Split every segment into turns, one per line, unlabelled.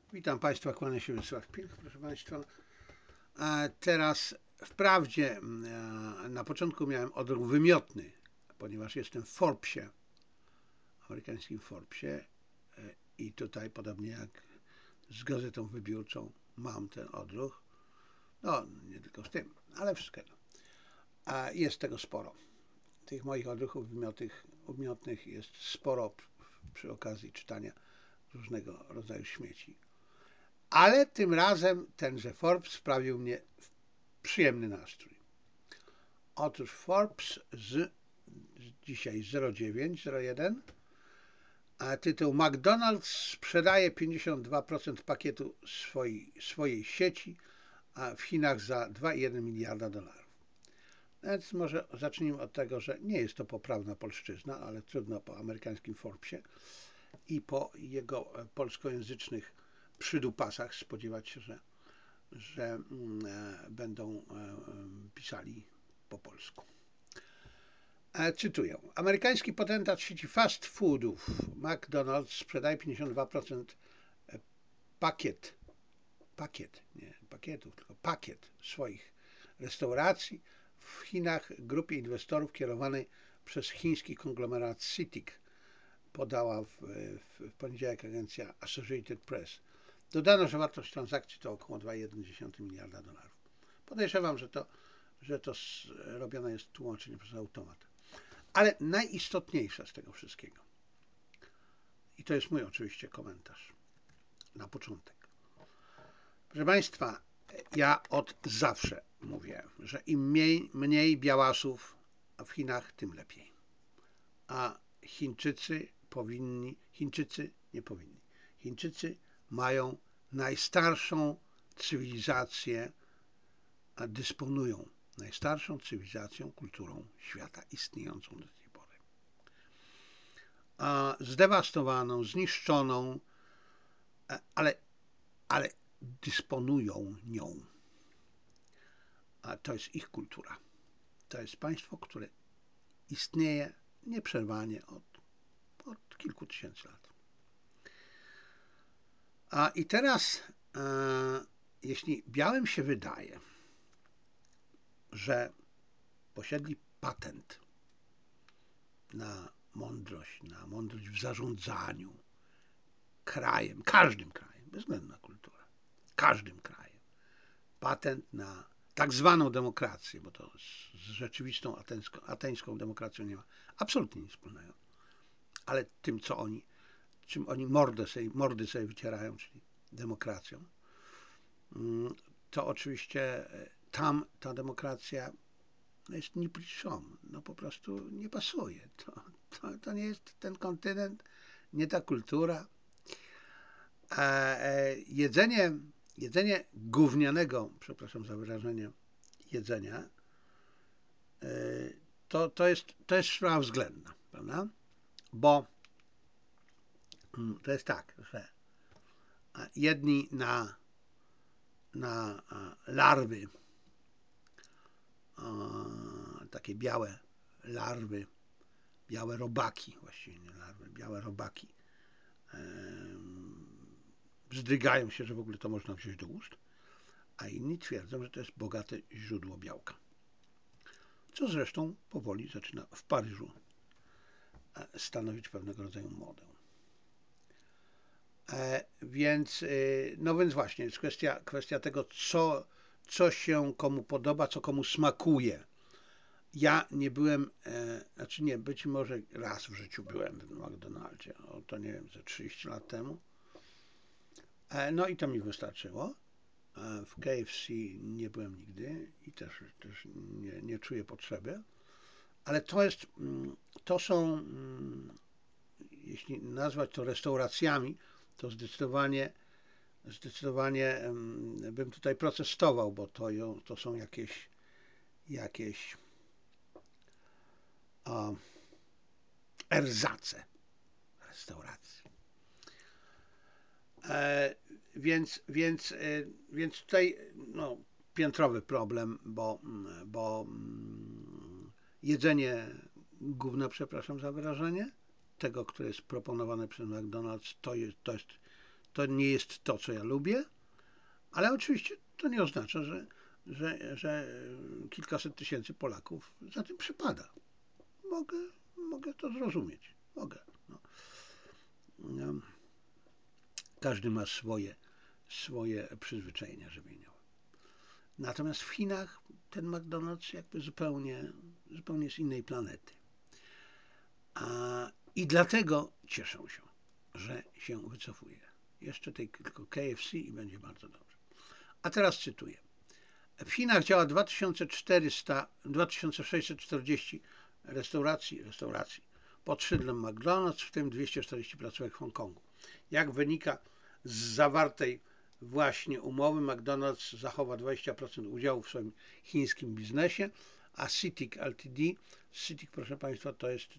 Witam Państwa, kłania się Wiesław Pilch, proszę Państwa. A teraz wprawdzie na początku miałem odruch wymiotny, ponieważ jestem w Forbesie, amerykańskim Forbesie i tutaj podobnie jak z gazetą wybiórczą mam ten odruch. No, nie tylko w tym, ale wszystkiego. A jest tego sporo. Tych moich odruchów wymiotnych jest sporo przy okazji czytania różnego rodzaju śmieci. Ale tym razem tenże Forbes sprawił mnie przyjemny nastrój. Otóż Forbes dzisiaj 0901, a tytuł McDonald's sprzedaje 52% pakietu swojej sieci w Chinach za 2,1 miliarda dolarów. Więc może zacznijmy od tego, że nie jest to poprawna polszczyzna, ale trudno po amerykańskim Forbesie i po jego polskojęzycznych przydupasach spodziewać się, że będą pisali po polsku. Cytuję. Amerykański potentat sieci fast foodów McDonald's sprzedaje 52% pakiet swoich restauracji w Chinach grupie inwestorów kierowanej przez chiński konglomerat CITIC, podała w poniedziałek agencja Associated Press. Dodano, że wartość transakcji to około 2,1 miliarda dolarów. Podejrzewam, że to robione jest tłumaczenie przez automat. Ale najistotniejsze z tego wszystkiego, i to jest mój oczywiście komentarz na początek. Proszę Państwa, ja od zawsze mówię, że im mniej białasów w Chinach, tym lepiej. A Chińczycy nie powinni. Chińczycy mają najstarszą cywilizację, a dysponują najstarszą cywilizacją, kulturą świata istniejącą do tej pory. Zdewastowaną, zniszczoną, ale dysponują nią. A to jest ich kultura. To jest państwo, które istnieje nieprzerwanie od kilku tysięcy lat. I teraz, jeśli białym się wydaje, że posiedli patent na mądrość w zarządzaniu krajem, każdym krajem, bez względu na kulturę, każdym krajem, patent na tak zwaną demokrację, bo to z rzeczywistą ateńską demokracją nie ma absolutnie nic wspólnego, ale tym, czym oni mordy sobie wycierają, czyli demokracją, to oczywiście tam ta demokracja jest ni no po prostu nie pasuje. To nie jest ten kontynent, nie ta kultura. Jedzenie gównianego, przepraszam za wyrażenie, jedzenia, to jest sprawa względna, prawda? Bo to jest tak, że jedni na larwy, takie białe larwy, białe robaki, właściwie nie larwy, białe robaki, wzdrygają się, że w ogóle to można wziąć do ust, a inni twierdzą, że to jest bogate źródło białka. Co zresztą powoli zaczyna w Paryżu stanowić pewnego rodzaju modę. No więc właśnie, jest kwestia tego, co się komu podoba, co komu smakuje. Ja nie byłem, być może raz w życiu byłem w McDonaldzie, to nie wiem, ze 30 lat temu. No i to mi wystarczyło. W KFC nie byłem nigdy i też nie czuję potrzeby. Ale to są, jeśli nazwać to restauracjami, to zdecydowanie bym tutaj protestował, bo to są jakieś erzace restauracji. Więc tutaj piętrowy problem, bo jedzenie gówna, przepraszam za wyrażenie, tego, które jest proponowane przez McDonald's, to nie jest to, co ja lubię, ale oczywiście to nie oznacza, że kilkaset tysięcy Polaków za tym przypada. Mogę to zrozumieć. Mogę. No. Każdy ma swoje przyzwyczajenia żywieniowe. Natomiast w Chinach ten McDonald's jakby zupełnie z innej planety. I dlatego cieszę się, że się wycofuje. Jeszcze tylko KFC i będzie bardzo dobrze. A teraz cytuję. W Chinach działa 2640 restauracji pod szyldem McDonald's, w tym 240 placówek w Hongkongu. Jak wynika z zawartej właśnie umowy, McDonald's zachowa 20% udziału w swoim chińskim biznesie, a CITIC Ltd. CITIC, proszę Państwa, to jest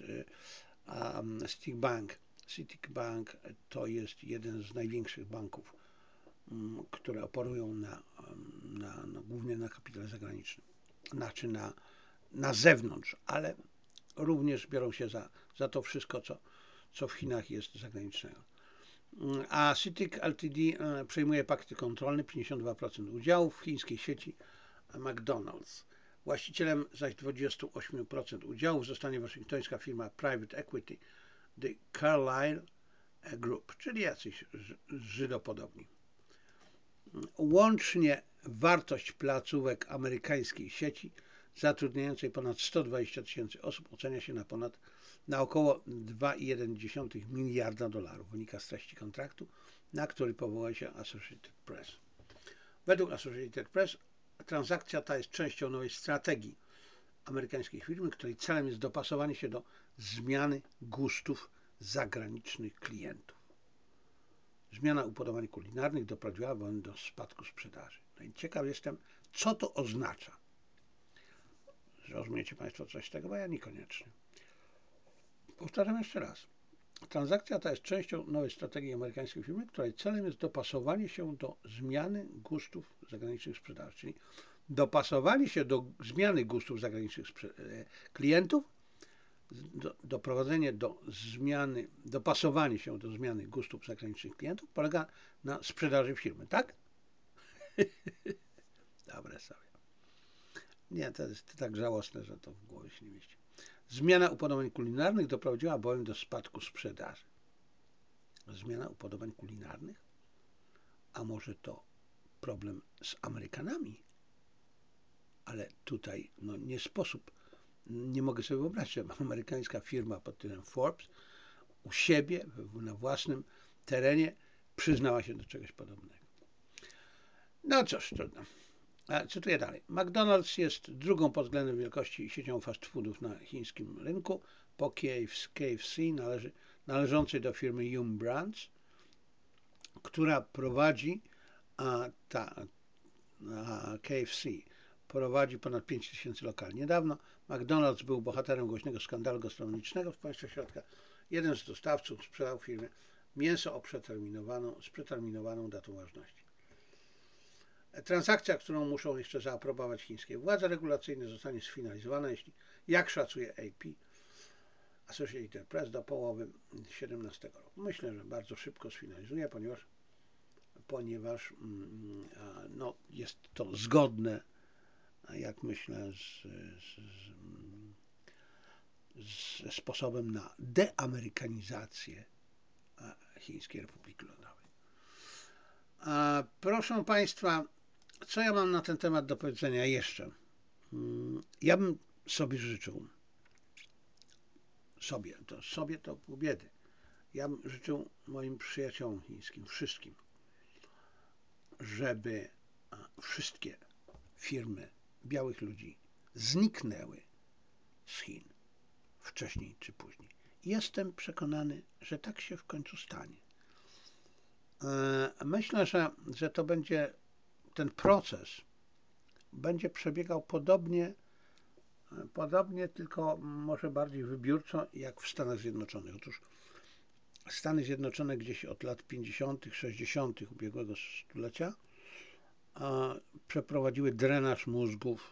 CITIC Bank. CITIC Bank to jest jeden z największych banków, które operują głównie na kapitale zagranicznym, znaczy na zewnątrz, ale również biorą się za to wszystko, co w Chinach jest zagranicznego. A CITIC Ltd. Przejmuje pakiet kontrolny, 52% udziałów w chińskiej sieci McDonald's. Właścicielem zaś 28% udziałów zostanie waszyngtońska firma Private Equity The Carlyle Group, czyli jacyś Żydopodobni. Łącznie wartość placówek amerykańskiej sieci zatrudniającej ponad 120 tysięcy osób ocenia się na około 2,1 miliarda dolarów. Wynika z treści kontraktu, na który powołał się Associated Press. Według Associated Press transakcja ta jest częścią nowej strategii amerykańskiej firmy, której celem jest dopasowanie się do zmiany gustów zagranicznych klientów. Zmiana upodobań kulinarnych doprowadziła bowiem do spadku sprzedaży. No i ciekaw jestem, co to oznacza. Rozumiecie Państwo coś z tego? Bo ja niekoniecznie. Powtarzam jeszcze raz. Transakcja ta jest częścią nowej strategii amerykańskiej firmy, której celem jest dopasowanie się do zmiany gustów zagranicznych sprzedaży. Czyli dopasowanie się do zmiany gustów zagranicznych klientów, dopasowanie się do zmiany gustów zagranicznych klientów polega na sprzedaży firmy, tak? Dobre sobie. Nie, to jest tak żałosne, że to w głowie się nie mieści. Zmiana upodobań kulinarnych doprowadziła bowiem do spadku sprzedaży. Zmiana upodobań kulinarnych? A może to problem z Amerykanami? Ale tutaj nie sposób, nie mogę sobie wyobrazić, że amerykańska firma pod tytułem Forbes u siebie, na własnym terenie przyznała się do czegoś podobnego. No cóż, trudno. Cytuję dalej. McDonald's jest drugą pod względem wielkości siecią fast foodów na chińskim rynku. Po KFC należącej do firmy Yum Brands, która prowadzi KFC prowadzi ponad 5000 lokali. Niedawno McDonald's był bohaterem głośnego skandalu gastronomicznego w państwie środka. Jeden z dostawców sprzedał firmie mięso z przeterminowaną datą ważności. Transakcja, którą muszą jeszcze zaaprobować chińskie władze regulacyjne, zostanie sfinalizowana, jeśli, jak szacuje AP, Associated Press, do połowy 2017 roku. Myślę, że bardzo szybko sfinalizuje, ponieważ jest to zgodne, jak myślę, ze sposobem na deamerykanizację Chińskiej Republiki Ludowej. Proszę Państwa, co ja mam na ten temat do powiedzenia jeszcze? Ja bym sobie życzył, sobie to pół biedy, ja bym życzył moim przyjaciołom chińskim, wszystkim, żeby wszystkie firmy białych ludzi zniknęły z Chin wcześniej czy później. Jestem przekonany, że tak się w końcu stanie. Myślę, że to będzie, ten proces będzie przebiegał podobnie, tylko może bardziej wybiórczo jak w Stanach Zjednoczonych. Otóż Stany Zjednoczone gdzieś od lat 50., 60. ubiegłego stulecia przeprowadziły drenaż mózgów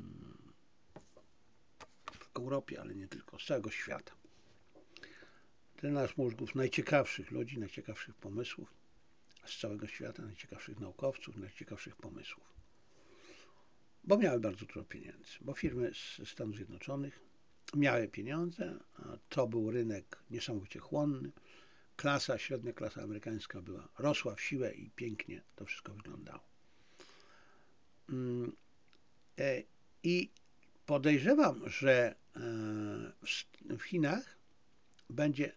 w Europie, ale nie tylko, z całego świata. drenaż mózgów najciekawszych ludzi, najciekawszych pomysłów z całego świata, najciekawszych naukowców, najciekawszych pomysłów. Bo miały bardzo dużo pieniędzy, bo firmy ze Stanów Zjednoczonych miały pieniądze, a to był rynek niesamowicie chłonny. Średnia klasa amerykańska rosła w siłę i pięknie to wszystko wyglądało. I podejrzewam, że w Chinach będzie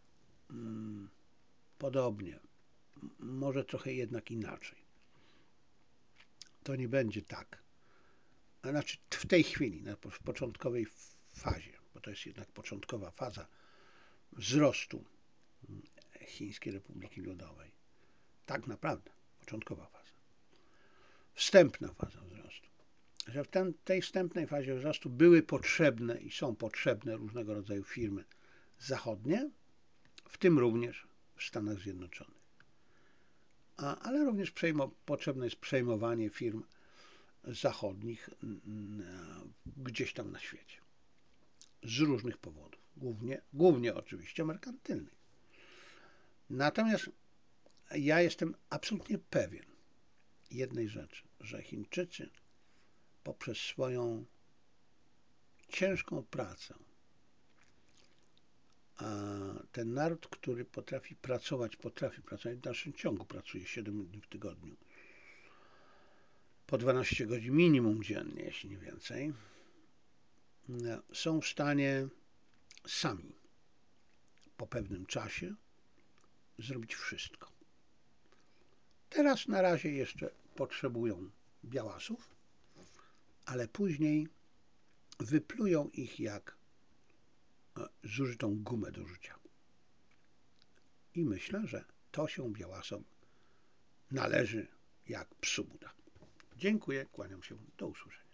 podobnie, może trochę jednak inaczej. To nie będzie tak. Znaczy w tej chwili, w początkowej fazie, bo to jest jednak początkowa faza wzrostu Chińskiej Republiki Ludowej. Tak naprawdę, początkowa faza. Wstępna faza wzrostu. Że w tej wstępnej fazie wzrostu były potrzebne i są potrzebne różnego rodzaju firmy zachodnie, w tym również w Stanach Zjednoczonych. Ale również potrzebne jest przejmowanie firm zachodnich gdzieś tam na świecie. Z różnych powodów. Głównie oczywiście merkantylnych. Natomiast ja jestem absolutnie pewien jednej rzeczy, że Chińczycy poprzez swoją ciężką pracę, a ten naród, który potrafi pracować w dalszym ciągu, pracuje 7 dni w tygodniu, po 12 godzin minimum dziennie, jeśli nie więcej, są w stanie sami po pewnym czasie zrobić wszystko. Teraz na razie jeszcze potrzebują białasów, ale później wyplują ich jak zużytą gumę do rzucia. I myślę, że to się białasom należy jak psu Buda. Dziękuję, kłaniam się, do usłyszenia.